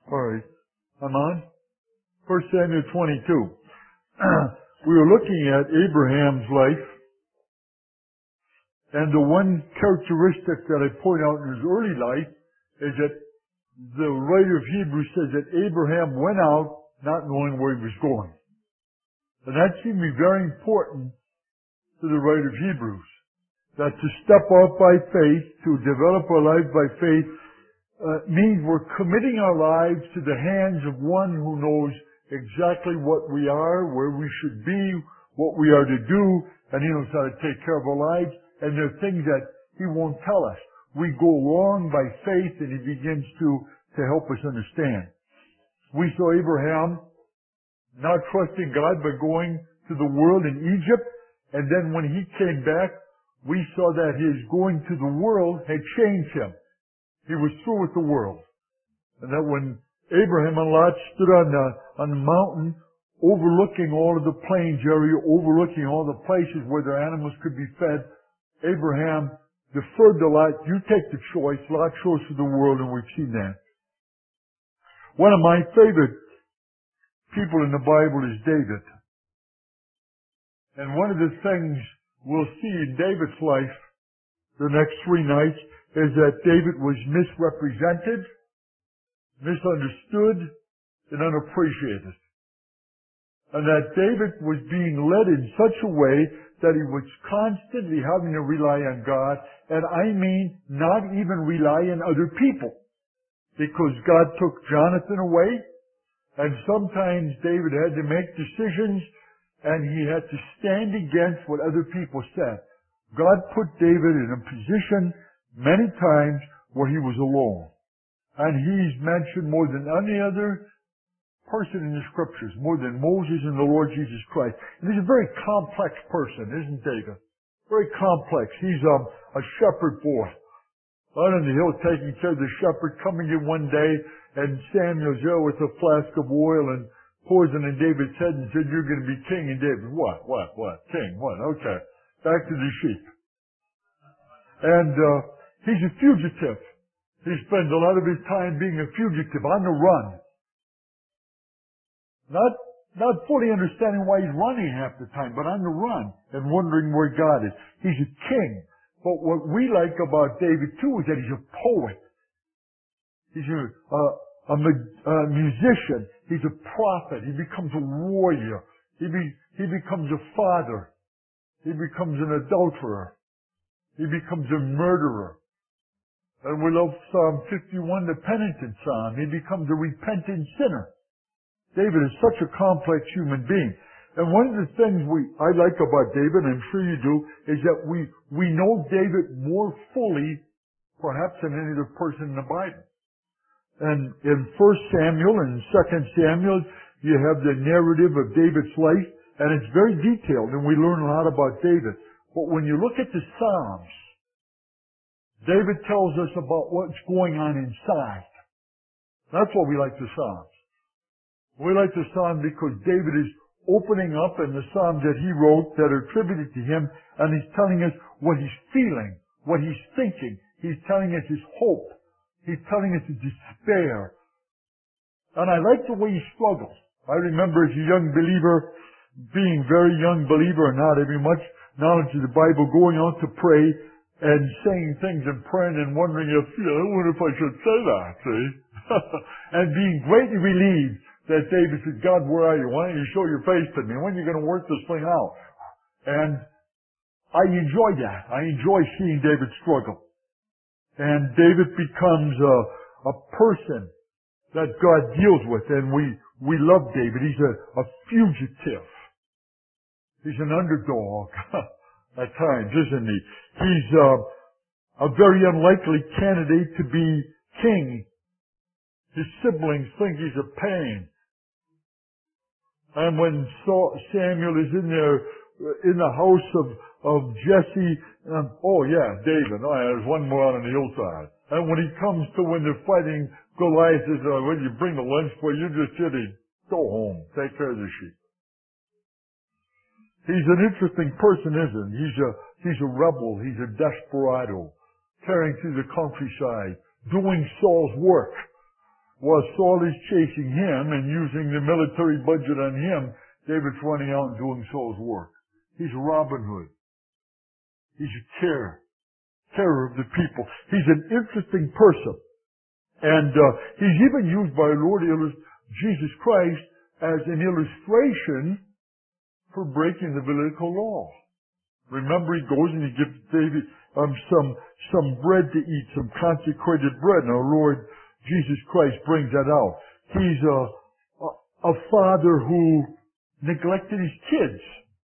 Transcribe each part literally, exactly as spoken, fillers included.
All right. I'm on. First Samuel twenty-two. We were looking at Abraham's life, and the one characteristic that I point out in his early life is that the writer of Hebrews says that Abraham went out not knowing where he was going. And that seemed to be very important to the writer of Hebrews. That to step out by faith, to develop our lives by faith, uh, means we're committing our lives to the hands of one who knows exactly what we are, where we should be, what we are to do, and he knows how to take care of our lives. And there are things that he won't tell us. We go along by faith, and he begins to, to help us understand. We saw Abraham not trusting God by going to the world in Egypt, and then when he came back, we saw that his going to the world had changed him. He was through with the world. And that when Abraham and Lot stood on the, on the mountain, overlooking all of the plains area, overlooking all the places where their animals could be fed, Abraham deferred to Lot. You take the choice. Lot chose for the world, and we've seen that. One of my favorite people in the Bible is David. And one of the things we'll see in David's life the next three nights is that David was misrepresented, misunderstood, and unappreciated. And that David was being led in such a way that he was constantly having to rely on God, and I mean not even rely on other people. Because God took Jonathan away, and sometimes David had to make decisions, and he had to stand against what other people said. God put David in a position many times where he was alone. And he's mentioned more than any other person in the Scriptures, more than Moses and the Lord Jesus Christ. And he's a very complex person, isn't David? Very complex. He's um, a shepherd boy. Out on the hill taking care of the shepherd, coming in one day, and Samuel's there with a flask of oil and pours it in David's head and said, "You're going to be king." And David, what, what, what? King, what? Okay. Back to the sheep. And uh, he's a fugitive. He spends a lot of his time being a fugitive, on the run. Not, not fully understanding why he's running half the time, but on the run and wondering where God is. He's a king. But what we like about David too is that he's a poet. He's a, uh, a, a musician. He's a prophet. He becomes a warrior. He, be, he becomes a father. He becomes an adulterer. He becomes a murderer. And we love Psalm fifty-one, the penitent psalm. He becomes a repentant sinner. David is such a complex human being. And one of the things we I like about David, and I'm sure you do, is that we, we know David more fully, perhaps, than any other person in the Bible. And in First Samuel and Second Samuel, you have the narrative of David's life, and it's very detailed, and we learn a lot about David. But when you look at the Psalms, David tells us about what's going on inside. That's why we like the Psalms. We like the Psalms because David is opening up in the Psalms that he wrote that are attributed to him, and he's telling us what he's feeling, what he's thinking. He's telling us his hope. He's telling us his despair. And I like the way he struggles. I remember as a young believer, being very young believer and not having much knowledge of the Bible, going out to pray and saying things and praying and wondering if, you know, I wonder if I should say that, see? And being greatly relieved that David said, "God, where are you? Why don't you show your face to me? When are you going to work this thing out?" And I enjoy that. I enjoy seeing David struggle. And David becomes a, a person that God deals with, and we, we love David. He's a, a fugitive. He's an underdog at times, isn't he? He's uh, a very unlikely candidate to be king. His siblings think he's a pain. And when Samuel is in there, in the house of, of Jesse, um, oh yeah, David, oh yeah, there's one more out on the hillside. And when he comes to when they're fighting, Goliath says, oh, when you bring the lunch for you, just sit and go home, take care of the sheep. He's an interesting person, isn't he? He's a, he's a rebel, he's a desperado, tearing through the countryside, doing Saul's work. While Saul is chasing him and using the military budget on him, David's running out and doing Saul's work. He's Robin Hood. He's a care, carer of the people. He's an interesting person. And uh, he's even used by Lord Jesus Christ as an illustration for breaking the Levitical law. Remember, he goes and he gives David um, some some bread to eat, some consecrated bread. And our Lord Jesus Christ brings that out. He's a, a, a father who neglected his kids.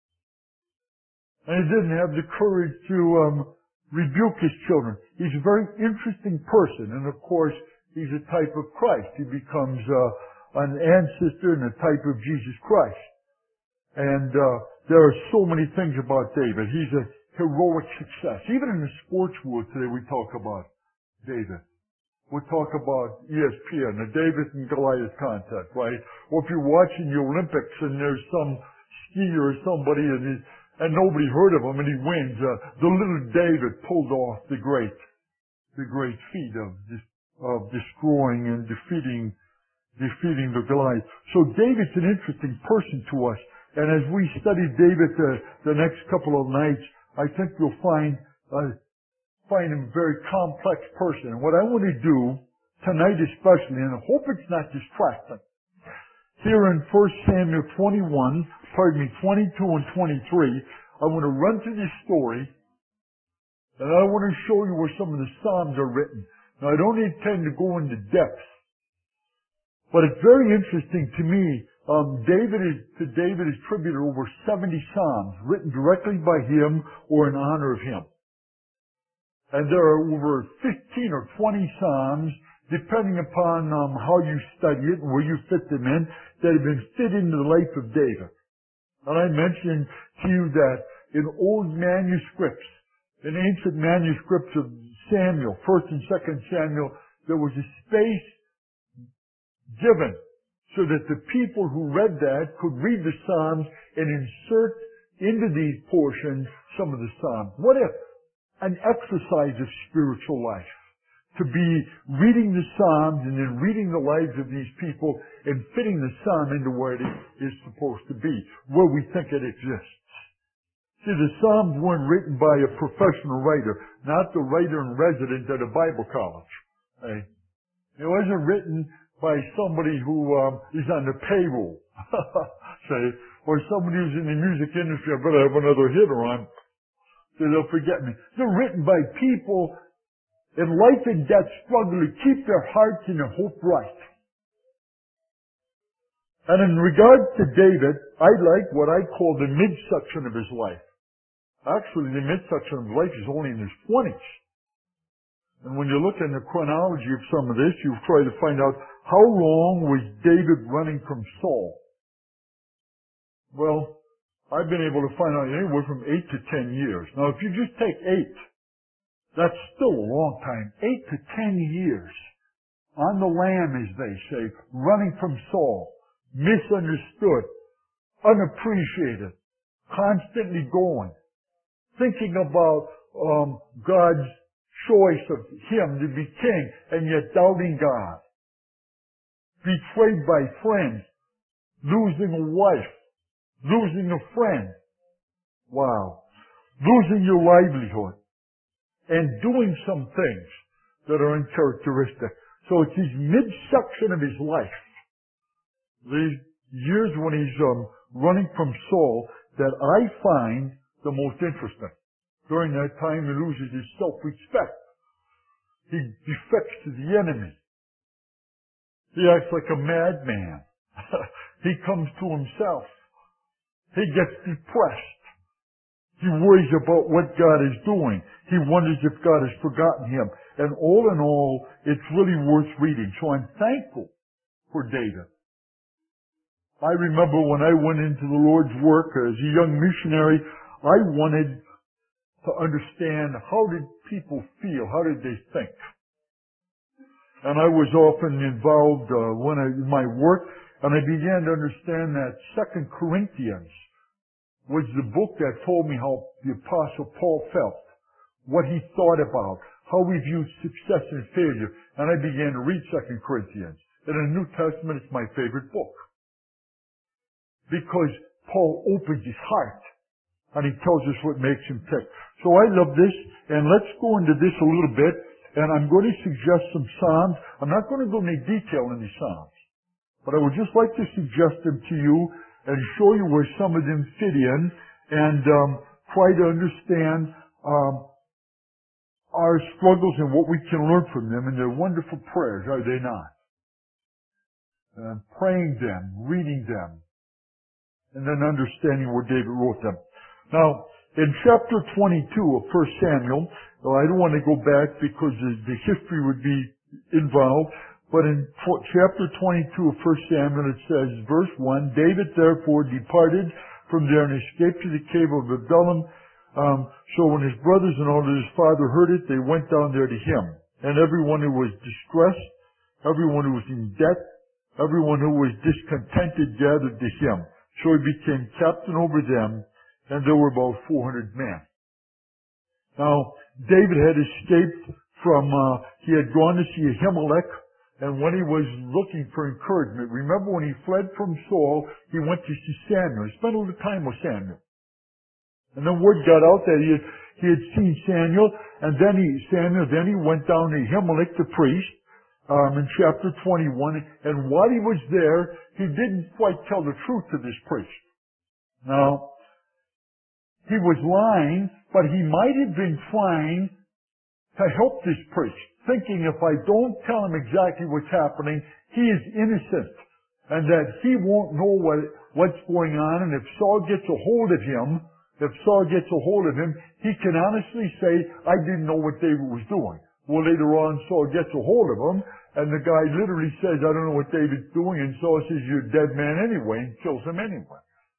And he didn't have the courage to um, rebuke his children. He's a very interesting person. And of course, he's a type of Christ. He becomes uh, an ancestor and a type of Jesus Christ. And uh, there are so many things about David. He's a heroic success. Even in the sports world today, we talk about David. We talk about E S P N, the David and Goliath contest, right? Or if you're watching the Olympics and there's some skier or somebody and, he, and nobody heard of him and he wins, uh, the little David pulled off the great, the great feat of, of destroying and defeating, defeating the Goliath. So David's an interesting person to us. And as we study David uh, the next couple of nights, I think you'll find uh, find him a very complex person. And what I want to do tonight especially, and I hope it's not distracting, here in First Samuel twenty-one, pardon me, twenty-two and twenty-three, I want to run through this story, and I want to show you where some of the Psalms are written. Now, I don't intend to go into depth, but it's very interesting to me. Um, David is, to David is attributed over seventy Psalms written directly by him or in honor of him. And there are over fifteen or twenty Psalms, depending upon um, how you study it and where you fit them in, that have been fit into the life of David. And I mentioned to you that in old manuscripts, in ancient manuscripts of Samuel, First and Second Samuel, there was a space given so that the people who read that could read the Psalms and insert into these portions some of the Psalms. What if? An exercise of spiritual life. To be reading the Psalms and then reading the lives of these people and fitting the Psalm into where it is supposed to be, where we think it exists. See, the Psalms weren't written by a professional writer, not the writer in residence at a Bible college. Okay? It wasn't written by somebody who um, is on the payroll, say, or somebody who's in the music industry. I better have another hit or I'm, so they'll forget me. They're written by people in life and death struggle to keep their hearts and their hope right. And in regard to David, I like what I call the midsection of his life. Actually, the midsection of his life is only in his twenties. And when you look in the chronology of some of this, you try to find out how long was David running from Saul. Well, I've been able to find out anywhere from eight to ten years. Now, if you just take eight, that's still a long time. Eight to ten years on the lam, as they say, running from Saul, misunderstood, unappreciated, constantly going, thinking about um, God's choice of him to be king, and yet doubting God, betrayed by friends, losing a wife, losing a friend, wow, losing your livelihood, and doing some things that are uncharacteristic. So it's his midsection of his life, these years when he's um, running from Saul, that I find the most interesting. During that time, he loses his self-respect. He defects to the enemy. He acts like a madman. He comes to himself. He gets depressed. He worries about what God is doing. He wonders if God has forgotten him. And all in all, it's really worth reading. So I'm thankful for David. I remember when I went into the Lord's work as a young missionary, I wanted to understand how did people feel, how did they think. And I was often involved uh, when I, in my work, and I began to understand that Second Corinthians was the book that told me how the Apostle Paul felt, what he thought about, how we viewed success and failure. And I began to read Second Corinthians. And in the New Testament, it's my favorite book. Because Paul opens his heart and he tells us what makes him tick. So I love this, and let's go into this a little bit, and I'm going to suggest some Psalms. I'm not going to go into detail in these Psalms, but I would just like to suggest them to you and show you where some of them fit in, and um, try to understand um, our struggles and what we can learn from them. And they're wonderful prayers, are they not? Uh, praying them, reading them, and then understanding where David wrote them. Now, in chapter twenty-two of First Samuel, well, I don't want to go back because the, the history would be involved, but in chapter twenty-two of First Samuel it says, verse one, David therefore departed from there and escaped to the cave of Adullam. Um, so when his brothers and all of his father heard it, they went down there to him. And everyone who was distressed, everyone who was in debt, everyone who was discontented gathered to him. So he became captain over them, and there were about four hundred men. Now, David had escaped from, uh, he had gone to see Ahimelech, and when he was looking for encouragement, remember when he fled from Saul, he went to see Samuel. He spent a little time with Samuel. And then word got out that he had, he had seen Samuel, and then he, Samuel, then he went down to Ahimelech the priest, um, in chapter twenty-one, and while he was there, he didn't quite tell the truth to this priest. Now, he was lying, but he might have been trying to help this priest, thinking if I don't tell him exactly what's happening, he is innocent, and that he won't know what, what's going on, and if Saul gets a hold of him, if Saul gets a hold of him, he can honestly say, I didn't know what David was doing. Well, later on, Saul gets a hold of him, and the guy literally says, I don't know what David's doing, and Saul says, you're a dead man anyway, and kills him anyway.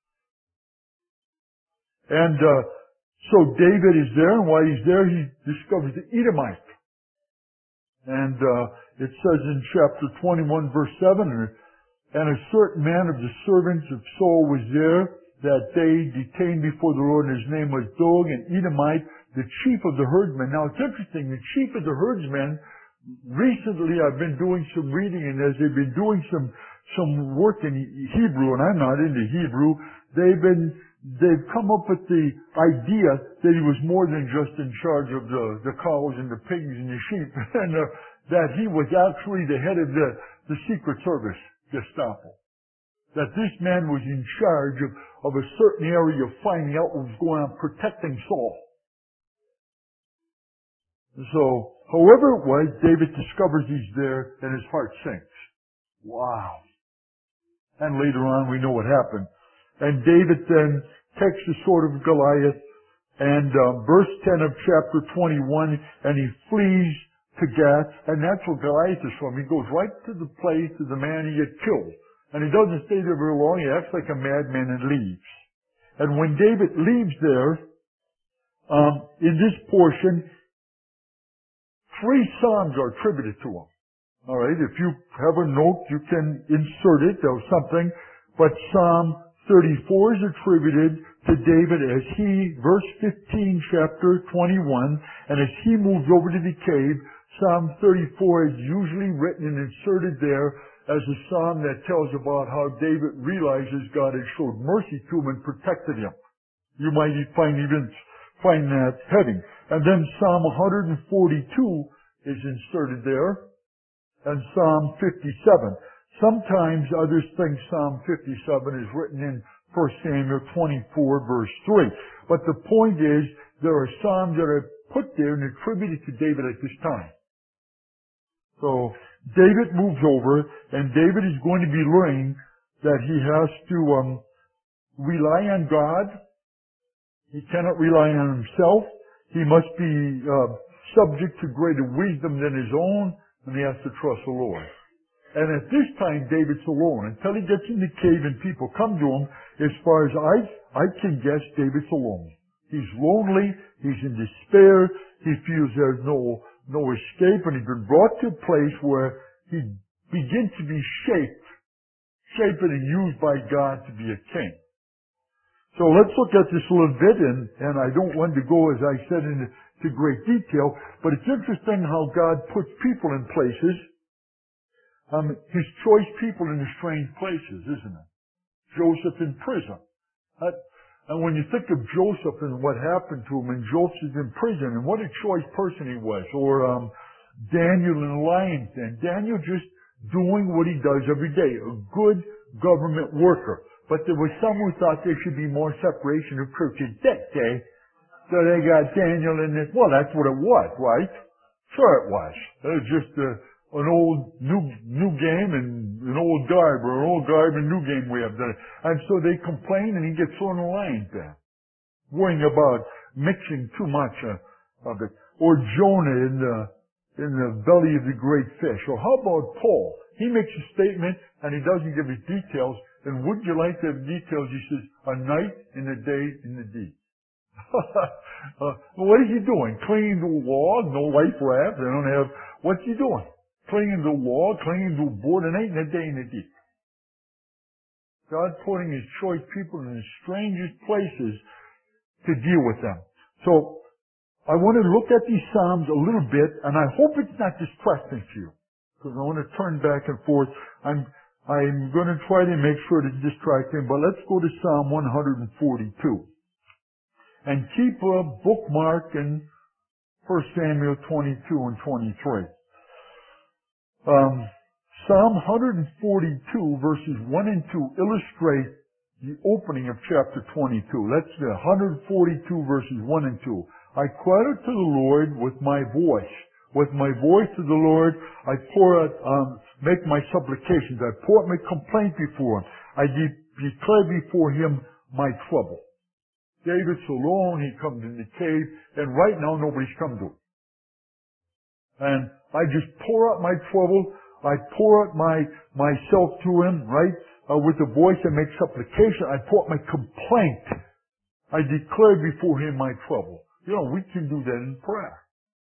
And uh, so David is there, and while he's there, he discovers the Edomite. And uh, it says in chapter twenty-one, verse seven, and a certain man of the servants of Saul was there that day, detained before the Lord, and his name was Dog, an Edomite, the chief of the herdsmen. Now it's interesting, the chief of the herdsmen, recently I've been doing some reading, and as they've been doing some some work in Hebrew, and I'm not into Hebrew, they've been they've come up with the idea that he was more than just in charge of the, the cows and the pigs and the sheep, and uh, that he was actually the head of the, the Secret Service, Gestapo. That this man was in charge of, of a certain area of finding out what was going on, protecting Saul. So, however it was, David discovers he's there and his heart sinks. Wow. And later on we know what happened. And David then takes the sword of Goliath, and uh, verse ten of chapter twenty-one, and he flees to Gath, and that's where Goliath is from. He goes right to the place of the man he had killed. And he doesn't stay there very long. He acts like a madman and leaves. And when David leaves there, um, in this portion, three psalms are attributed to him. All right, if you have a note, you can insert it or something. But Psalm thirty-four is attributed to David as he, verse fifteen, chapter twenty-one, and as he moves over to the cave, Psalm thirty-four is usually written and inserted there as a psalm that tells about how David realizes God had showed mercy to him and protected him. You might find even find that heading. And then Psalm one forty-two is inserted there, and Psalm fifty-seven. Sometimes others think Psalm fifty-seven is written in First Samuel twenty-four, verse three. But the point is, there are psalms that are put there and attributed to David at this time. So, David moves over, and David is going to be learning that he has to um, rely on God. He cannot rely on himself. He must be uh, subject to greater wisdom than his own, and he has to trust the Lord. And at this time, David's alone. Until he gets in the cave and people come to him, as far as I, I can guess, David's alone. He's lonely. He's in despair. He feels there's no, no escape. And he's been brought to a place where he begins to be shaped, shaped and used by God to be a king. So let's look at this a little bit, and, and I don't want to go, as I said, into to great detail, but it's interesting how God puts people in places. Um, his choice people in the strange places, isn't it? Joseph in prison. That, and when you think of Joseph and what happened to him, and Joseph's in prison, and what a choice person he was. Or um, Daniel in the lion's den. Daniel just doing what he does every day. A good government worker. But there was some who thought there should be more separation of churches that day. So they got Daniel in this. Well, that's what it was, right? Sure it was. It was just a, an old new new game and an old garb, or an old garb and new game we have done. And so they complain, and he gets thrown in the lion's den, worrying about mixing too much uh, of it. Or Jonah in the in the belly of the great fish. Or how about Paul? He makes a statement, and he doesn't give his details. And would you like to have details? He says, a night and a day in the deep. uh, what is he doing? Clinging to a wall, no life raft. They don't have. What's he doing? Clinging to a wall, clinging to a board, an eight and a day in the deep. God putting His choice people in the strangest places to deal with them. So I want to look at these Psalms a little bit, and I hope it's not distracting to you, because I want to turn back and forth. I'm I'm going to try to make sure it's distracting, but let's go to Psalm one forty-two. And keep a bookmark in First Samuel twenty-two and twenty-three. Um, Psalm one forty-two verses one and two illustrate the opening of chapter twenty-two. Let's do one forty-two verses one and two. I cried out to the Lord with my voice. With my voice to the Lord, I pour out, um, make my supplications. I pour out my complaint before Him. I de- declare before Him my trouble. David's alone, he comes in the cave, and right now nobody's come to him. And I just pour out my trouble, I pour out my, myself to Him, right? Uh, with a voice I make supplication, I pour out my complaint. I declare before Him my trouble. You know, we can do that in prayer.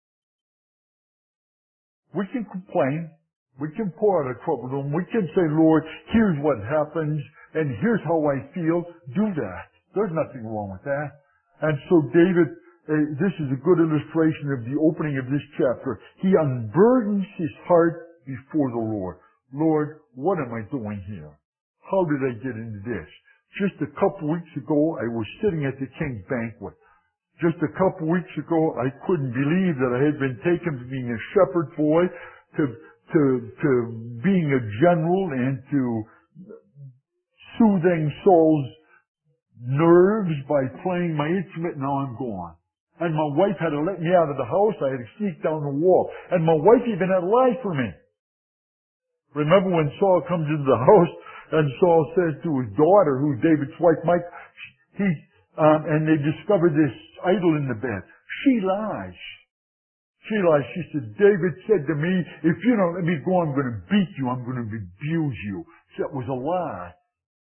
We can complain, we can pour out our trouble to Him, we can say, Lord, here's what happens, and here's how I feel. Do that. There's nothing wrong with that. And so David, uh, this is a good illustration of the opening of this chapter. He unburdens his heart before the Lord. Lord, what am I doing here? How did I get into this? Just a couple weeks ago, I was sitting at the king's banquet. Just a couple weeks ago, I couldn't believe that I had been taken from being a shepherd boy to, to, to being a general and to soothing Saul's nerves by playing my instrument. Now I'm gone. And my wife had to let me out of the house. I had to sneak down the wall. And my wife even had lied for me. Remember when Saul comes into the house and Saul says to his daughter, who's David's wife, Mike, he, um, and they discover this idol in the bed. She lies. She lies. She said, David said to me, if you don't let me go, I'm going to beat you. I'm going to abuse you. So that was a lie.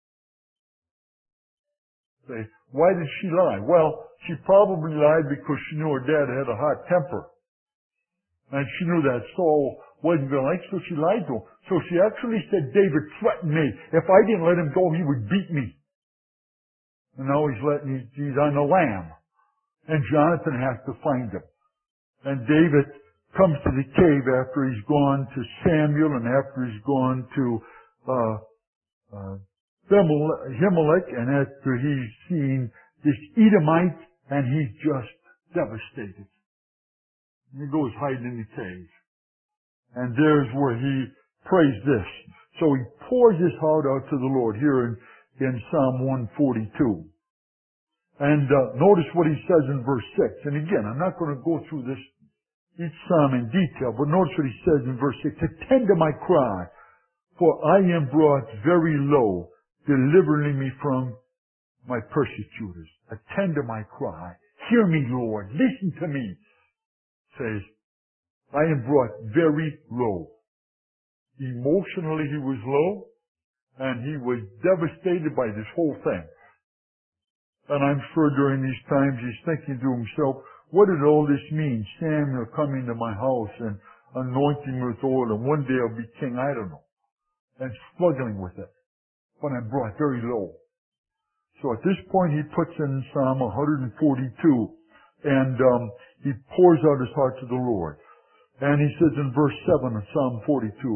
Say, why did she lie? Well, she probably lied because she knew her dad had a hot temper. And she knew that Saul wasn't going to like, so she lied to him. So she actually said, David threatened me. If I didn't let him go, he would beat me. And now he's letting, he's on the lam. And Jonathan has to find him. And David comes to the cave after he's gone to Samuel and after he's gone to, uh, uh, Ahimelech, and after he's seen this Edomite, and he's just devastated. And he goes hiding in the cave. And there's where he prays this. So he pours his heart out to the Lord here in, in Psalm one forty-two. And uh, notice what he says in verse six. And again, I'm not going to go through this each psalm in detail, but notice what he says in verse six. Attend to my cry, for I am brought very low, delivering me from my persecutors. Attend to my cry. Hear me, Lord. Listen to me. Says, I am brought very low. Emotionally he was low, and he was devastated by this whole thing. And I'm sure during these times he's thinking to himself, what did all this mean? Samuel coming to my house and anointing me with oil, and one day I'll be king. I don't know. And struggling with it. But I'm brought very low. So at this point he puts in Psalm one forty-two, and um, he pours out his heart to the Lord. And he says in verse seven of Psalm forty-two,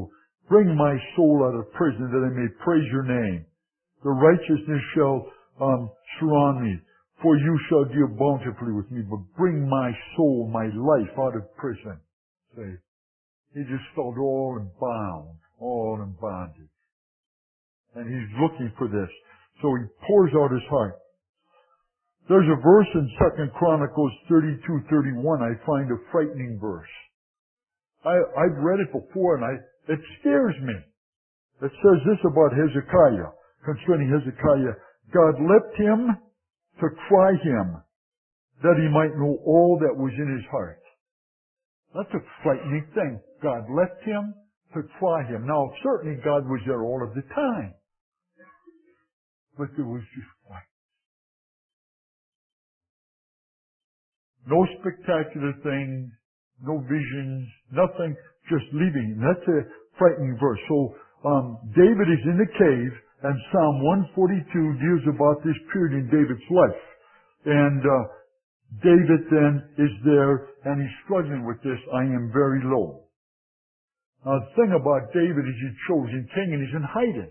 Bring my soul out of prison that I may praise your name. The righteousness shall um, surround me, for you shall deal bountifully with me. But bring my soul, my life out of prison. See, he just felt all in bound, all in bondage. And he's looking for this. So he pours out his heart. There's a verse in Second Chronicles thirty-two thirty-one I find a frightening verse. I, I've read it before and I, it scares me. It says this about Hezekiah, concerning Hezekiah. God left him to try him, that he might know all that was in his heart. That's a frightening thing. God left him to try him. Now, certainly God was there all of the time. But there was just quiet. No spectacular things, no visions, nothing, just leaving. And that's a frightening verse. So, um, David is in the cave, and Psalm one forty-two deals about this period in David's life. And, uh, David then is there, and he's struggling with this, I am very low. Now, the thing about David is he's chosen king, and he's in hiding.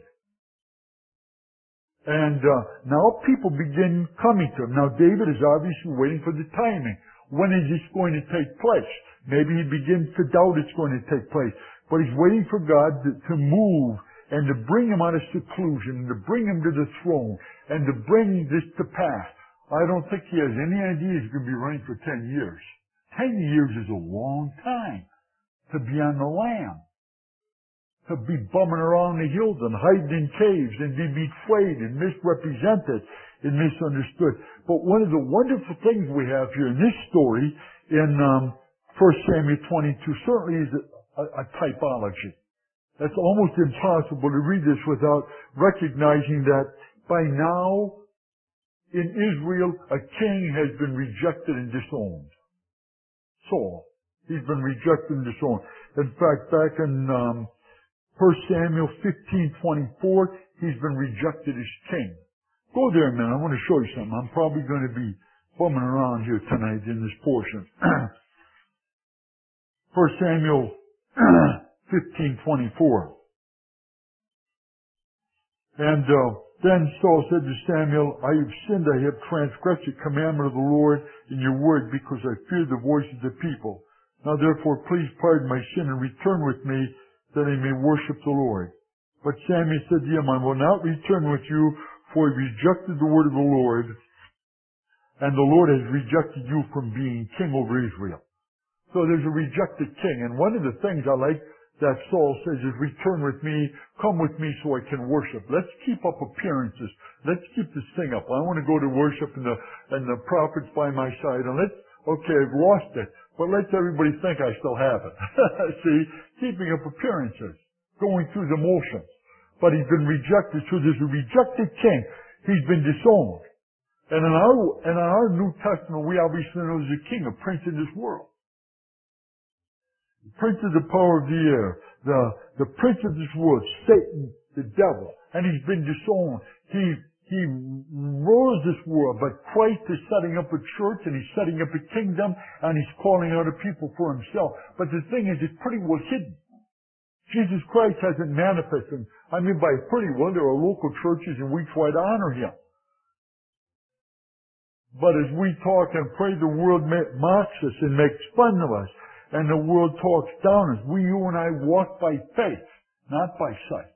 And uh, now people begin coming to him. Now David is obviously waiting for the timing. When is this going to take place? Maybe he begins to doubt it's going to take place. But he's waiting for God to, to move and to bring him out of seclusion and to bring him to the throne and to bring this to pass. I don't think he has any idea he's going to be reigning for ten years. Ten years is a long time to be on the lam. To be bumming around the hills and hiding in caves and be betrayed and misrepresented and misunderstood. But one of the wonderful things we have here in this story in um, First Samuel twenty-two certainly is a, a typology. It's almost impossible to read this without recognizing that by now in Israel a king has been rejected and disowned. Saul. He's been rejected and disowned. In fact, back in um, First Samuel fifteen twenty-four, he's been rejected as king. Go there a minute. I want to show you something. I'm probably going to be bumming around here tonight in this portion. First Samuel fifteen twenty-four. And uh, then Saul said to Samuel, I have sinned, I have transgressed the commandment of the Lord in your word because I fear the voice of the people. Now therefore please pardon my sin and return with me that I may worship the Lord. But Samuel said to him, I will not return with you, for he rejected the word of the Lord, and the Lord has rejected you from being king over Israel. So there's a rejected king. And one of the things I like that Saul says is, return with me, come with me so I can worship. Let's keep up appearances. Let's keep this thing up. I want to go to worship and the, and the prophets by my side. And let's, okay, I've lost it. But let's everybody think I still have it. See, keeping up appearances, going through the motions. But he's been rejected, so there's a rejected king. He's been disowned. And in our, in our New Testament, we obviously know there's a king, a prince in this world. The prince of the power of the air, the, the prince of this world, Satan, the devil. And he's been disowned. He, He rules this world, but Christ is setting up a church and he's setting up a kingdom and he's calling out a people for himself. But the thing is, it's pretty well hidden. Jesus Christ hasn't manifested. I mean, by pretty well, there are local churches and we try to honor him. But as we talk and pray, the world mocks us and makes fun of us. And the world talks down us. We, you and I walk by faith, not by sight.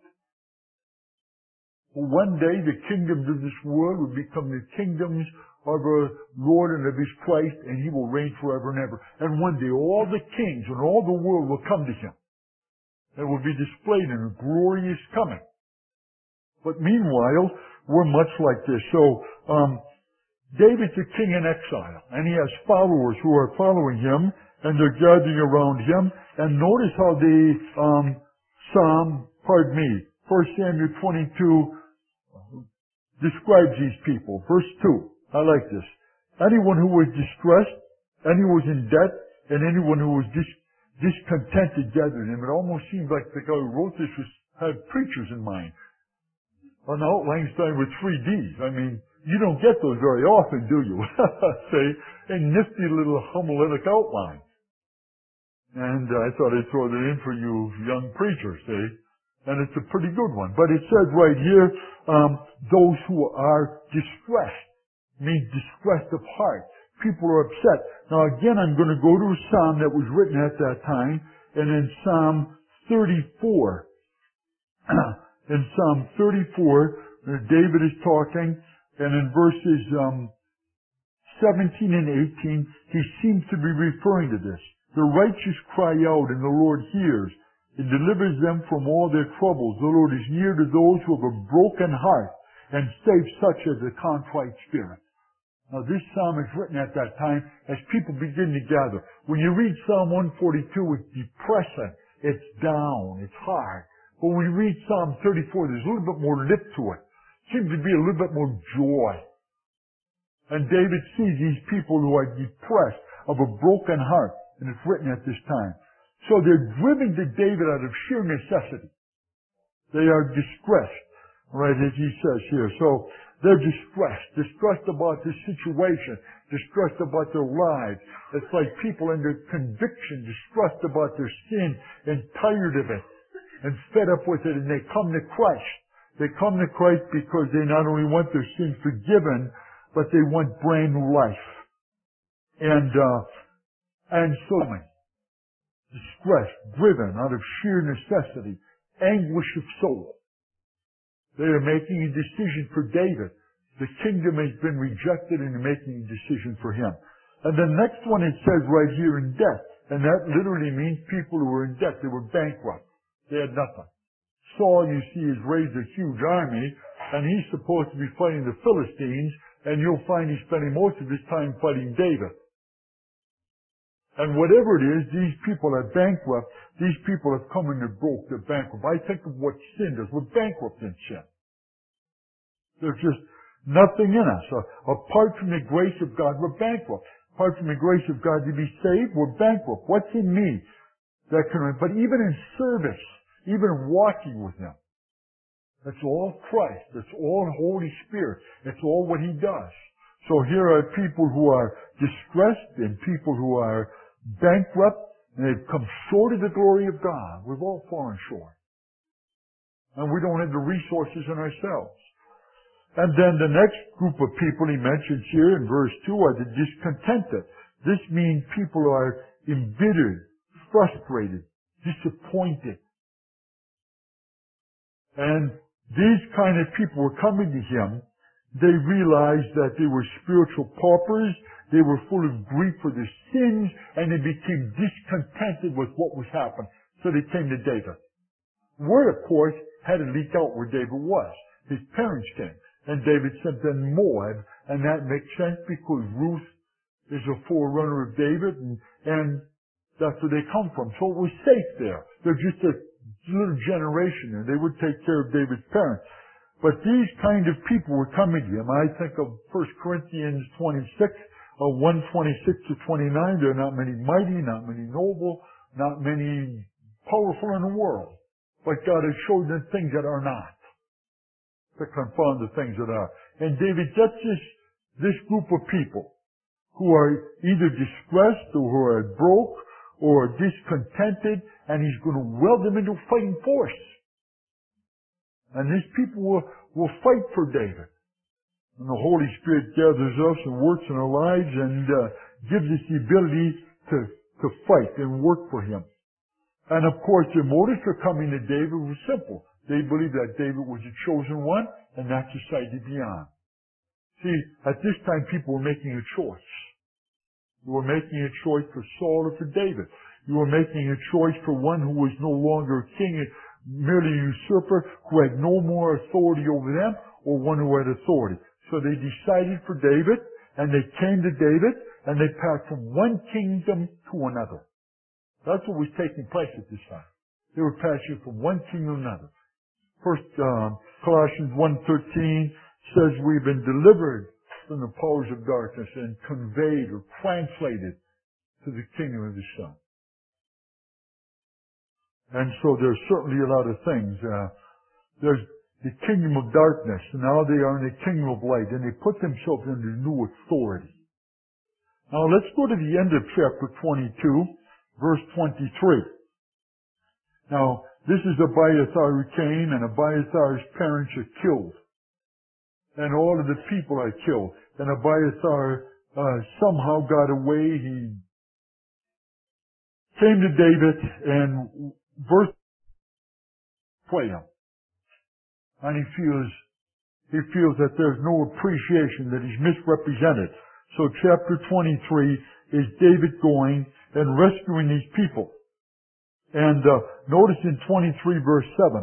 One day the kingdoms of this world will become the kingdoms of our Lord and of His Christ, and He will reign forever and ever. And one day all the kings and all the world will come to Him. It will be displayed in a glorious coming. But meanwhile, we're much like this. So, um, David's a king in exile, and he has followers who are following him, and they're gathering around him. And notice how the um, Psalm, pardon me, First Samuel twenty-two describes these people. Verse two, I like this. Anyone who was distressed, anyone who was in debt, and anyone who was dis- discontented gathered him. It almost seems like the guy who wrote this was, had preachers in mind. An outline starting with three D's. I mean, you don't get those very often, do you? See, a nifty little homiletic outline. And uh, I thought I'd throw that in for you young preachers, see. And it's a pretty good one. But it says right here, um, those who are distressed, means distressed of heart. People are upset. Now again, I'm going to go to a psalm that was written at that time, and in Psalm thirty-four, in Psalm thirty-four, David is talking, and in verses um, seventeen and eighteen, he seems to be referring to this. The righteous cry out, and the Lord hears. It delivers them from all their troubles. The Lord is near to those who have a broken heart, and saves such as a contrite spirit. Now this psalm is written at that time as people begin to gather. When you read Psalm one forty-two, it's depressing. It's down. It's hard. But when you read Psalm thirty-four, there's a little bit more lift to it. Seems to be a little bit more joy. And David sees these people who are depressed, of a broken heart, and it's written at this time. So they're driven to David out of sheer necessity. They are distressed, right, as he says here. So they're distressed, distressed about this situation, distressed about their lives. It's like people under conviction, distressed about their sin and tired of it and fed up with it, and they come to Christ. They come to Christ because they not only want their sins forgiven, but they want brand new life. And, uh, and so many. Distressed, driven out of sheer necessity, anguish of soul. They are making a decision for David. The kingdom has been rejected, and they're making a decision for him. And the next one it says right here, in debt. And that literally means people who were in debt. They were bankrupt. They had nothing. Saul, you see, has raised a huge army, and he's supposed to be fighting the Philistines, and you'll find he's spending most of his time fighting David. And whatever it is, these people are bankrupt. These people have come into broke. They're bankrupt. I think of what sin does. We're bankrupt in sin. There's just nothing in us. Uh, apart from the grace of God, we're bankrupt. Apart from the grace of God to be saved, we're bankrupt. What's in me? That can, but even in service, even walking with Him, that's all Christ. That's all Holy Spirit. It's all what He does. So here are people who are distressed and people who are bankrupt, and they've come short of the glory of God. We've all fallen short. And we don't have the resources in ourselves. And then the next group of people he mentions here in verse two are the discontented. This means people who are embittered, frustrated, disappointed. And these kind of people were coming to him. They realized that they were spiritual paupers. They were full of grief for their sins, and they became discontented with what was happening. So they came to David. Word, of course, had to leak out where David was. His parents came. And David sent them Moab, and that makes sense because Ruth is a forerunner of David, and, and that's where they come from. So it was safe there. They're just a little generation, and they would take care of David's parents. But these kind of people were coming to him. I think of First Corinthians twenty-six, uh, one twenty-six to twenty-nine. There are not many mighty, not many noble, not many powerful in the world. But God has showed them things that are not, to confound the things that are. And David gets this, this group of people who are either distressed or who are broke or discontented, and he's going to weld them into a fighting force. And these people will, will fight for David. And the Holy Spirit gathers us and works in our lives and uh, gives us the ability to, to fight and work for Him. And of course, their motives for coming to David was simple. They believed that David was the chosen one, and that's the side to be on. See, at this time, people were making a choice. You were making a choice for Saul or for David. You were making a choice for one who was no longer a king, merely a usurper, who had no more authority over them, or one who had authority. So they decided for David, and they came to David, and they passed from one kingdom to another. That's what was taking place at this time. They were passing from one king to another. First, um, Colossians one thirteen says we've been delivered from the powers of darkness and conveyed or translated to the kingdom of His Son. And so there's certainly a lot of things. Uh, there's the kingdom of darkness, and now they are in the kingdom of light, and they put themselves under new authority. Now let's go to the end of chapter twenty-two, verse twenty-three. Now, This is Abiathar who came, and Abiathar's parents are killed. And all of the people are killed. And Abiathar uh, somehow got away. He came to David and verse play him. And he feels, he feels that there's no appreciation, that he's misrepresented. So chapter twenty-three is David going and rescuing these people. And uh, notice in twenty-three verse seven,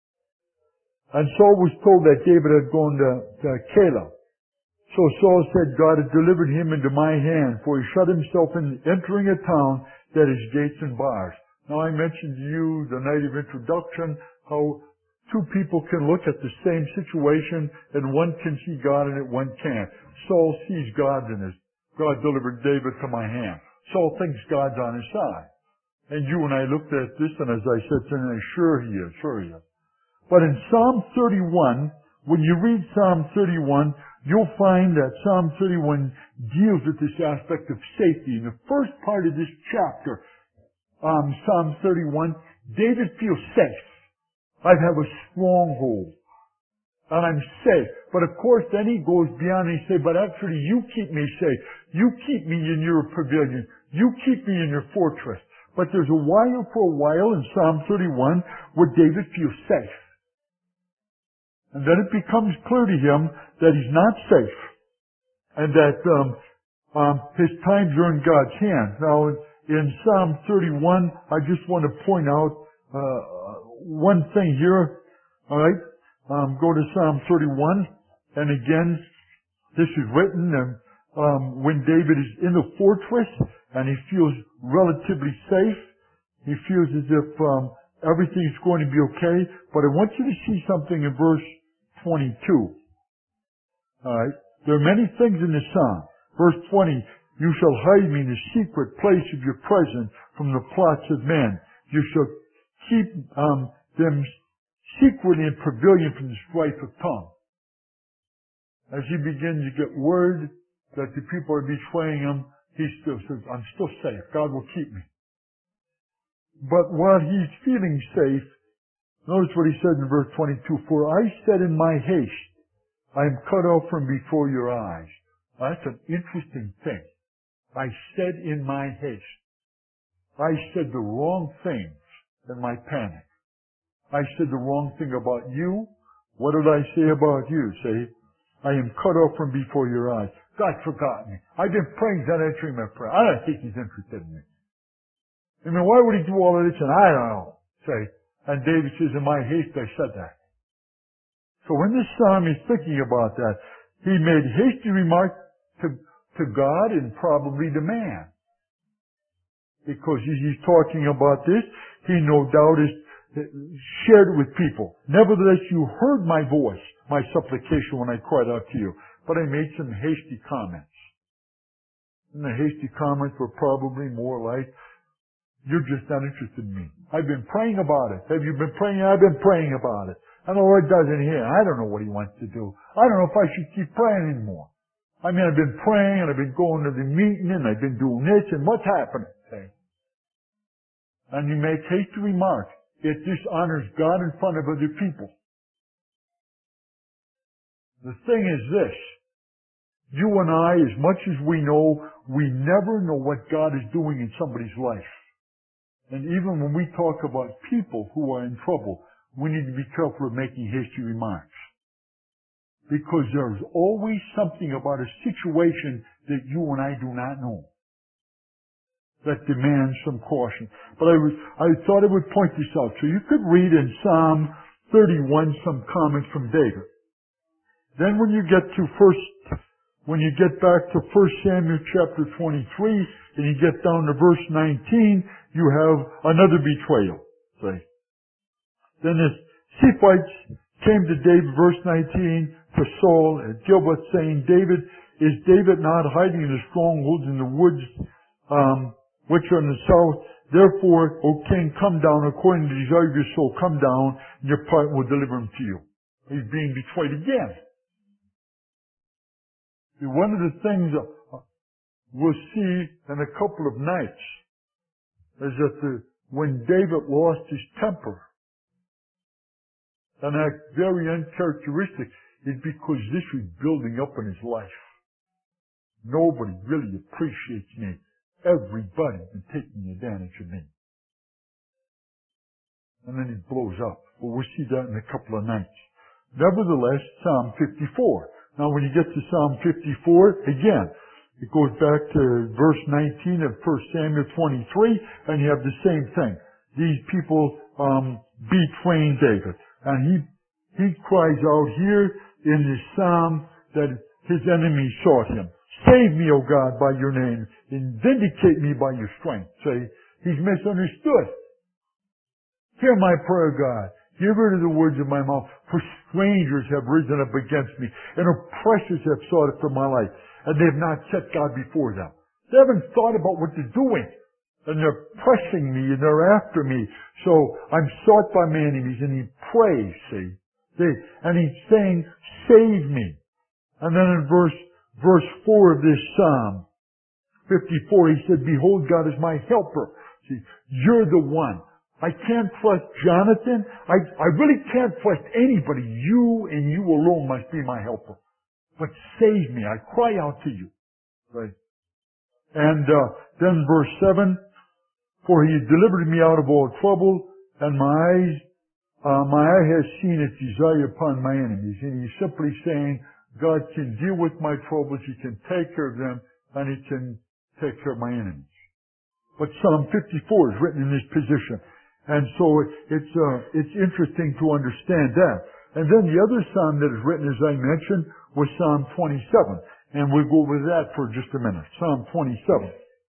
and Saul was told that David had gone to, to Keilah. So Saul said, God had delivered him into my hand, for he shut himself in entering a town that is gates and bars. Now I mentioned to you the night of introduction how two people can look at the same situation and one can see God in it, one can't. Saul sees God in it. God delivered David to my hand. Saul thinks God's on his side. And you and I looked at this, and as I said, saying, sure he is, sure he is. But in Psalm thirty-one, when you read Psalm thirty-one, you'll find that Psalm thirty-one deals with this aspect of safety. In the first part of this chapter, um, Psalm thirty-one, David feels safe. I have a stronghold. And I'm safe. But of course, then he goes beyond and he says, but actually you keep me safe. You keep me in your pavilion. You keep me in your fortress. But there's a while for a while in Psalm thirty-one where David feels safe. And then it becomes clear to him that he's not safe. And that um, um, his times are in God's hands. Now, in, in Psalm thirty-one, I just want to point out uh, one thing here. All right? Um, go to Psalm thirty-one. And again, this is written and, um, when David is in the fortress and he feels relatively safe. He feels as if um, everything's going to be okay. But I want you to see something in verse twenty-two. All right. There are many things in the psalm. Verse twenty, you shall hide me in the secret place of your presence from the plots of men. You shall keep um, them secretly in pavilion from the strife of tongue. As he begins to get word that the people are betraying him, he still says, I'm still safe. God will keep me. But while he's feeling safe, notice what he said in verse twenty-two, for I said in my haste, I am cut off from before your eyes. Now, that's an interesting thing. I said in my haste. I said the wrong things in my panic. I said the wrong thing about you. What did I say about you? Say, I am cut off from before your eyes. God forgot me. I've been praying, not answering my prayer. I don't think he's interested in me. I mean, why would he do all of this? And I don't know. Say, and David says, in my haste I said that. So when this psalm is thinking about that, he made hasty remark to, to God and probably to man. Because he's talking about this, he no doubt is shared it with people. Nevertheless, you heard my voice, my supplication when I cried out to you. But I made some hasty comments. And the hasty comments were probably more like, you're just not interested in me. I've been praying about it. Have you been praying? I've been praying about it. And the Lord doesn't hear. I don't know what he wants to do. I don't know if I should keep praying anymore. I mean, I've been praying and I've been going to the meeting and I've been doing this and what's happening? Okay. And you make hasty remarks. It dishonors God in front of other people. The thing is this. You and I, as much as we know, we never know what God is doing in somebody's life. And even when we talk about people who are in trouble, we need to be careful of making hasty remarks. Because there's always something about a situation that you and I do not know that demands some caution. But I, was, I thought I would point this out. So you could read in Psalm thirty-one some comments from David. Then when you get to first, when you get back to First Samuel chapter twenty-three, and you get down to verse nineteen, you have another betrayal. See? Then the Ziphites came to David, verse nineteen, to Saul at Gilboa, saying, David, is David not hiding in the strongholds in the woods, um, which are in the south? Therefore, O king, come down according to the desire of your soul. Come down, and your part will deliver him to you. He's being betrayed again. See, one of the things we'll see in a couple of nights is that the, when David lost his temper, and act very uncharacteristic is because this was building up in his life. Nobody really appreciates me. Everybody's been taking advantage of me. And then he blows up. But we'll see that in a couple of nights. Nevertheless, Psalm fifty-four. Now when you get to Psalm fifty-four, again, it goes back to verse nineteen of First Samuel twenty-three, and you have the same thing. These people um, betraying David. And he he cries out here in this psalm that his enemies sought him. Save me, O God, by your name, and vindicate me by your strength. Say, he's misunderstood. Hear my prayer, God. Give rid of the words of my mouth, for strangers have risen up against me, and oppressors have sought after my life, and they have not set God before them. They haven't thought about what they're doing, and they're pressing me, and they're after me. So I'm sought by my enemies, and he prays, see. They, and he's saying, save me. And then in verse, verse four of this Psalm fifty-four, he said, behold, God is my helper. See, you're the one. I can't trust Jonathan. I, I really can't trust anybody. You and you alone must be my helper. But save me. I cry out to you. Right? And uh, then verse seven, for he has delivered me out of all trouble, and my eyes, uh, my eye has seen its desire upon my enemies. And he's simply saying, God can deal with my troubles. He can take care of them, and he can take care of my enemies. But Psalm fifty-four is written in this position. And so it's, uh, it's interesting to understand that. And then the other psalm that is written, as I mentioned, was Psalm twenty-seven. And we'll go over that for just a minute. Psalm twenty-seven.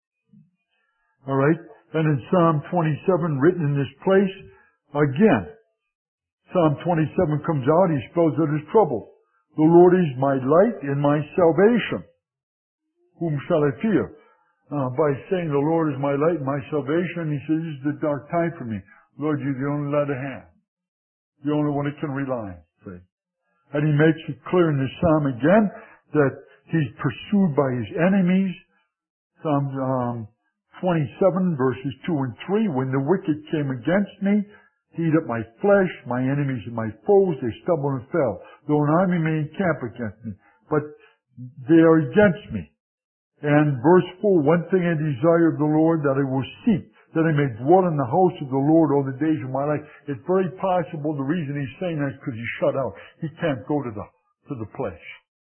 Alright? And in Psalm twenty-seven, written in this place, again, Psalm twenty-seven comes out, he spells out his trouble. The Lord is my light and my salvation. Whom shall I fear? Uh, by saying the Lord is my light and my salvation, he says, this is the dark time for me. Lord, you're the only light I have. The only one I can rely on. See? And he makes it clear in this psalm again that he's pursued by his enemies. Psalm um, twenty-seven verses two and three, when the wicked came against me, he eat up my flesh, my enemies and my foes, they stumbled and fell. Though an army may encamp against me, but they are against me. And verse four, one thing I desire of the Lord that I will seek, that I may dwell in the house of the Lord all the days of my life. It's very possible the reason he's saying that is because he's shut out. He can't go to the, to the place.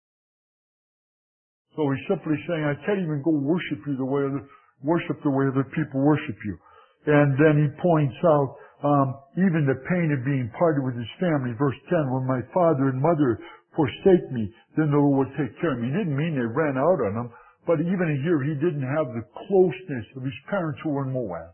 So he's simply saying, I can't even go worship you the way other, worship the way other people worship you. And then he points out, um, even the pain of being parted with his family. Verse ten, when my father and mother forsake me, then the Lord will take care of me. He didn't mean they ran out on him. But even here, he didn't have the closeness of his parents who were in Moab.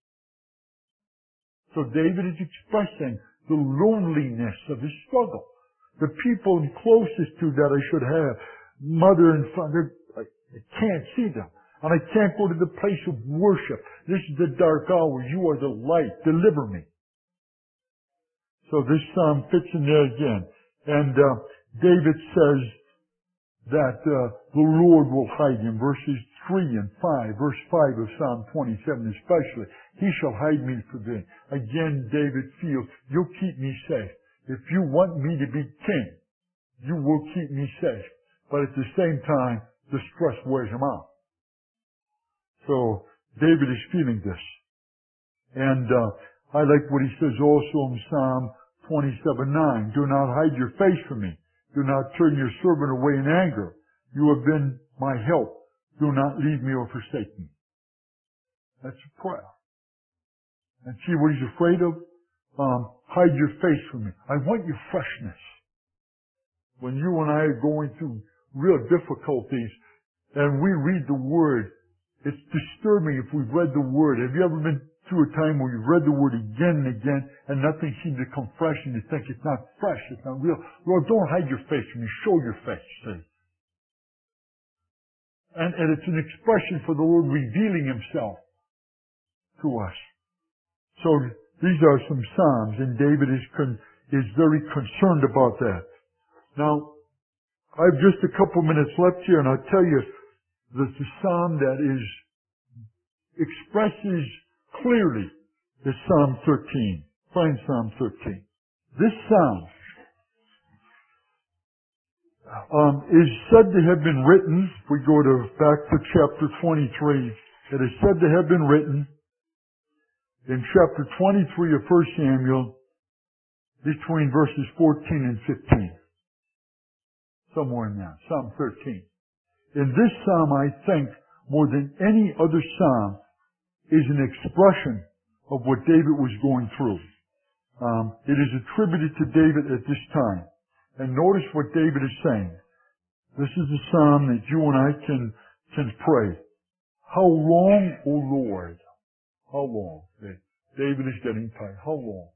So David is expressing the loneliness of his struggle. The people closest to that I should have, mother and father, I can't see them. And I can't go to the place of worship. This is the dark hour. You are the light. Deliver me. So this psalm fits in there again. And uh, David says, that uh, the Lord will hide him. Verses three and five, verse five of Psalm twenty-seven especially. He shall hide me from thee. Again, David feels, you'll keep me safe. If you want me to be king, you will keep me safe. But at the same time, the stress wears him out. So, David is feeling this. And uh, I like what he says also in Psalm twenty-seven nine. Do not hide your face from me. Do not turn your servant away in anger. You have been my help. Do not leave me or forsake me. That's a prayer. And see what he's afraid of? Um, hide your face from me. I want your freshness. When you and I are going through real difficulties and we read the Word, it's disturbing if we've read the Word. Have you ever been through a time where you've read the Word again and again and nothing seems to come fresh and you think it's not fresh, it's not real? Lord, don't hide your face from me. Show your face, see? And, and it's an expression for the Lord revealing Himself to us. So these are some Psalms, and David is con- is very concerned about that. Now, I have just a couple minutes left here, and I'll tell you that the Psalm that is expresses clearly is Psalm thirteen. Find Psalm thirteen. This psalm um, is said to have been written, if we go to back to chapter twenty-three, it is said to have been written in chapter twenty-three of First Samuel between verses fourteen and fifteen. Somewhere in there, Psalm thirteen. In this psalm, I think, more than any other psalm, is an expression of what David was going through. Um, it is attributed to David at this time. And notice what David is saying. This is the psalm that you and I can, can pray. How long, O Lord? How long? David is getting tired. How long?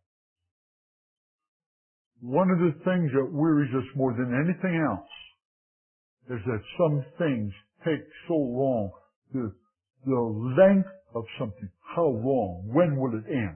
One of the things that worries us more than anything else is that some things take so long. The, the length of something. How long? When will it end?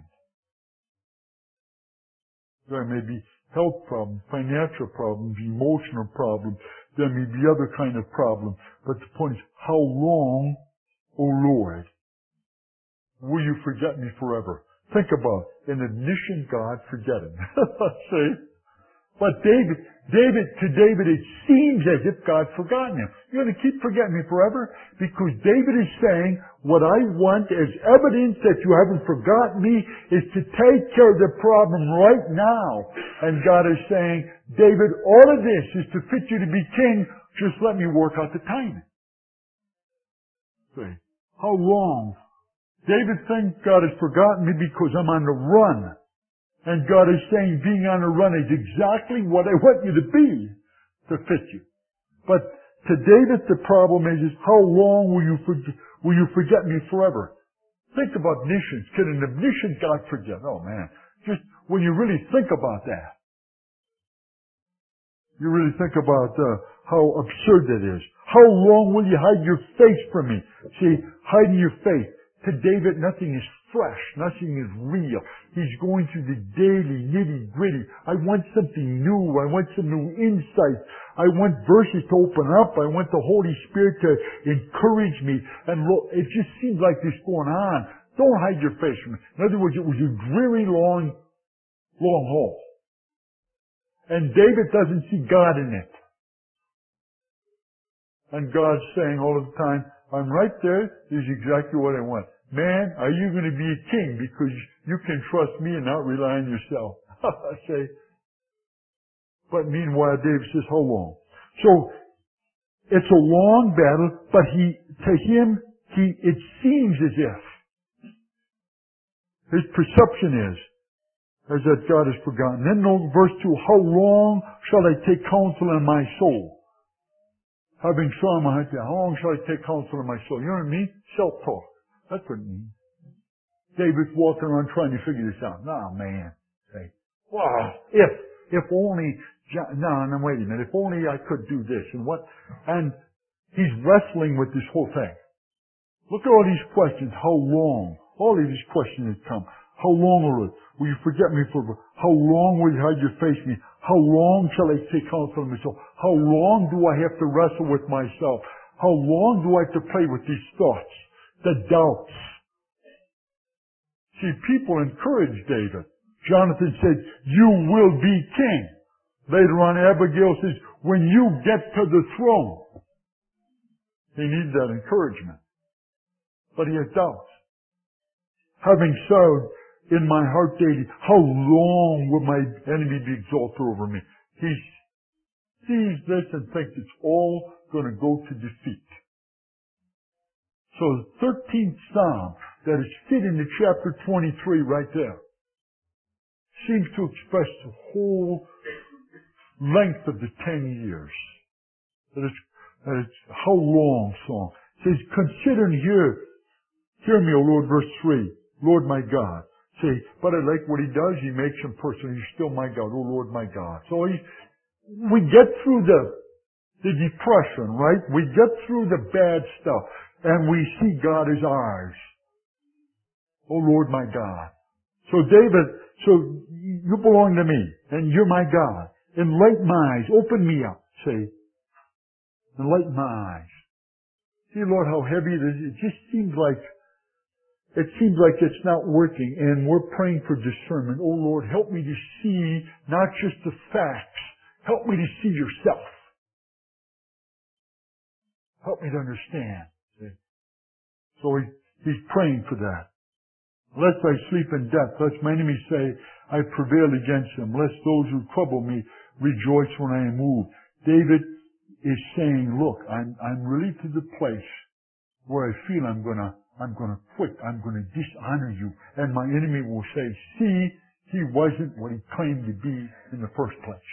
There may be health problems, financial problems, emotional problems. There may be other kind of problems. But the point is, how long, O Lord, will you forget me forever? Think about it. An admission God forgetting. See? But David, David, to David, it seems as if God's forgotten him. You're going to keep forgetting me forever? Because David is saying, what I want as evidence that you haven't forgotten me is to take care of the problem right now. And God is saying, David, all of this is to fit you to be king. Just let me work out the timing. See? How long? David thinks God has forgotten me because I'm on the run. And God is saying being on the run is exactly what I want you to be to fit you. But to David, the problem is, is how long will you forget, will you forget me forever? Think about omniscience. Can an omniscient God forget? Oh man, just when you really think about that, you really think about uh, how absurd that is. How long will you hide your face from me? See, hiding your face. To David, nothing is fresh. Nothing is real. He's going through the daily nitty-gritty. I want something new. I want some new insight. I want verses to open up. I want the Holy Spirit to encourage me. And look, it just seems like this going on. Don't hide your face from me. In other words, it was a dreary, long, long haul. And David doesn't see God in it. And God's saying all the time, I'm right there. This is exactly what I want. Man, are you going to be a king because you can trust me and not rely on yourself? I say. But meanwhile, David says, how long? So, it's a long battle, but he, to him, he, it seems as if his perception is, as that God has forgotten. Then verse two, how long shall I take counsel in my soul? Having saw my heart, how long shall I take counsel in my soul? You know what I mean? Self-talk. That's what it means. David's walking around trying to figure this out. No, man. Say, wow, if, if only, no, no, wait a minute, if only I could do this and what, and he's wrestling with this whole thing. Look at all these questions. How long? All of these questions that come. How long will it? Will you forget me forever? How long will you hide your face from me? How long shall I take counsel of myself? How long do I have to wrestle with myself? How long do I have to play with these thoughts? The doubts. See, people encourage David. Jonathan said, you will be king. Later on, Abigail says, when you get to the throne. He needs that encouragement. But he has doubts. Having said in my heart daily, how long will my enemy be exalted over me? He sees this and thinks it's all going to go to defeat. So the thirteenth Psalm that is fit into chapter twenty-three right there seems to express the whole length of the ten years. That it's, that it's how long song. It says, consider and hear, hear me, O Lord, verse three, Lord my God. Say, but I like what he does. He makes him personal. He's still my God, O Lord my God. So he, we get through the, the depression, right? We get through the bad stuff. And we see God as ours. Oh Lord my God. So David, so you belong to me, and you're my God. Enlighten my eyes, open me up, say. Enlighten my eyes. See, Lord, how heavy it is. It just seems like it seems like it's not working, and we're praying for discernment. Oh Lord, help me to see not just the facts. Help me to see yourself. Help me to understand. See? So he, he's praying for that. Lest I sleep in death, lest my enemies say, I prevail against them, lest those who trouble me rejoice when I am moved. David is saying, look, I'm, I'm really to the place where I feel I'm gonna, I'm gonna quit, I'm gonna dishonor you, and my enemy will say, see, he wasn't what he claimed to be in the first place.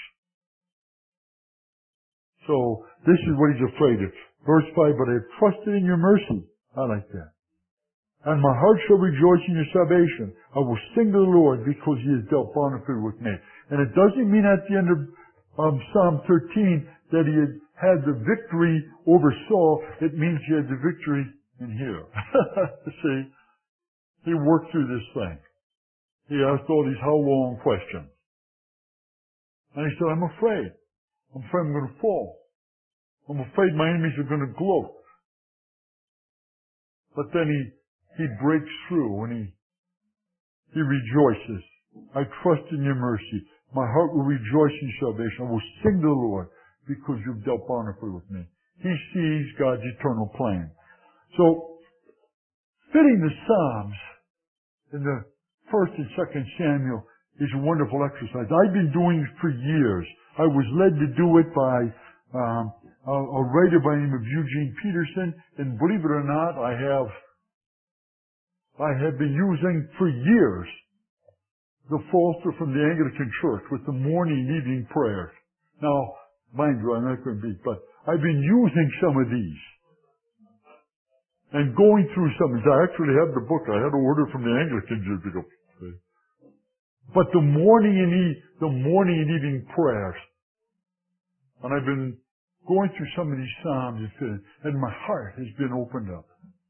So, this is what he's afraid of. Verse five, but I have trusted in your mercy. I like that. And my heart shall rejoice in your salvation. I will sing to the Lord because he has dealt bountifully with me. And it doesn't mean at the end of um, Psalm thirteen that he had had the victory over Saul. It means he had the victory in here. See, he worked through this thing. He asked all these how long questions. And he said, I'm afraid. I'm afraid I'm going to fall. I'm afraid my enemies are going to gloat. But then he He breaks through and he, he rejoices. I trust in your mercy. My heart will rejoice in salvation. I will sing to the Lord because you've dealt bountifully with me. He sees God's eternal plan. So, fitting the Psalms in the first and second Samuel is a wonderful exercise. I've been doing it for years. I was led to do it by um, a, a writer by the name of Eugene Peterson, and believe it or not, I have I have been using for years the Psalter from the Anglican Church with the morning and evening prayers. Now, mind you, I'm not going to be, but I've been using some of these and going through some of these. I actually have the book. I had to order from the Anglicans years ago. But the morning and e- the morning and evening prayers, and I've been going through some of these Psalms, and my heart has been opened up.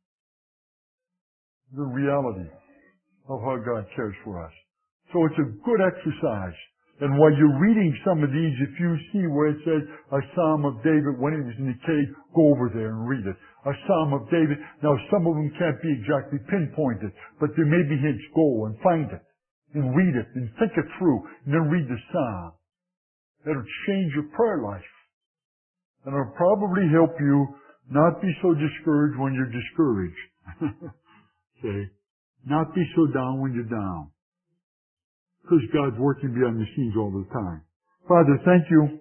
The reality of how God cares for us. So it's a good exercise. And while you're reading some of these, if you see where it says a Psalm of David when he was in the cave, go over there and read it. A Psalm of David. Now some of them can't be exactly pinpointed, but there may be hints. Go and find it and read it and think it through and then read the Psalm. That'll change your prayer life. And it'll probably help you not be so discouraged when you're discouraged. Okay. Not be so down when you're down. Because God's working behind the scenes all the time. Father, thank you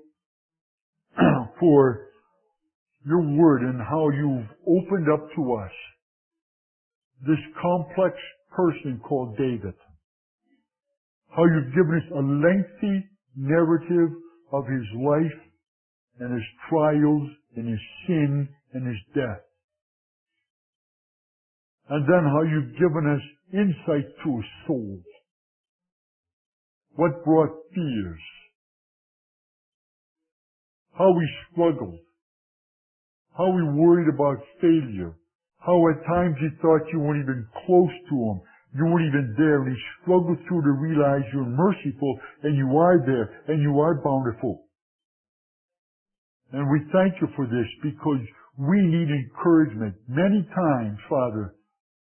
for your word and how you've opened up to us this complex person called David. How you've given us a lengthy narrative of his life and his trials and his sin and his death. And then how you've given us insight to his soul. What brought fears. How we struggled. How we worried about failure. How at times you thought you weren't even close to him. You weren't even there. And he struggled through to realize you're merciful and you are there and you are bountiful. And we thank you for this because we need encouragement. Many times, Father,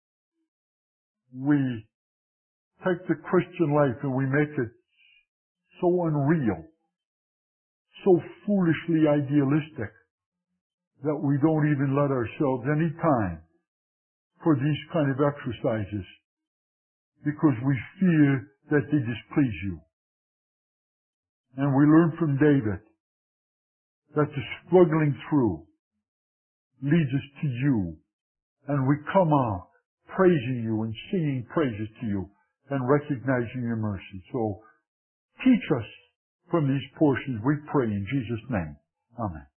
we take the Christian life and we make it so unreal, so foolishly idealistic, that we don't even let ourselves any time for these kind of exercises because we fear that they displease you. And we learn from David that the struggling through leads us to you, and we come out praising you and singing praises to you and recognizing your mercy. So teach us from these portions, we pray in Jesus' name. Amen.